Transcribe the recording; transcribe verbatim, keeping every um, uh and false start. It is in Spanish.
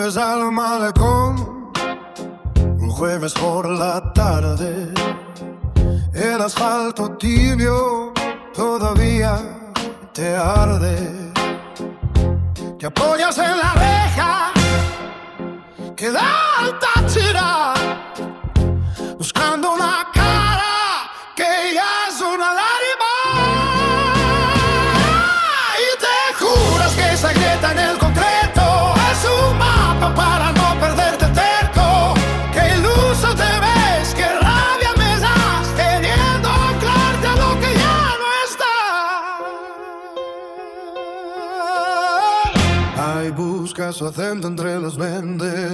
vuelves al malecón un jueves por la tarde. El asfalto tibio todavía te arde. Te apoyas en la reja que da al Táchira, buscando una cara que ya es una lágrima. Y te juras que esa grieta en el concreto es un mapa para no perderte terco. Qué iluso te ves, qué rabia me das, queriendo anclarte a lo que ya no está. Ay, busca su acento entre los vendes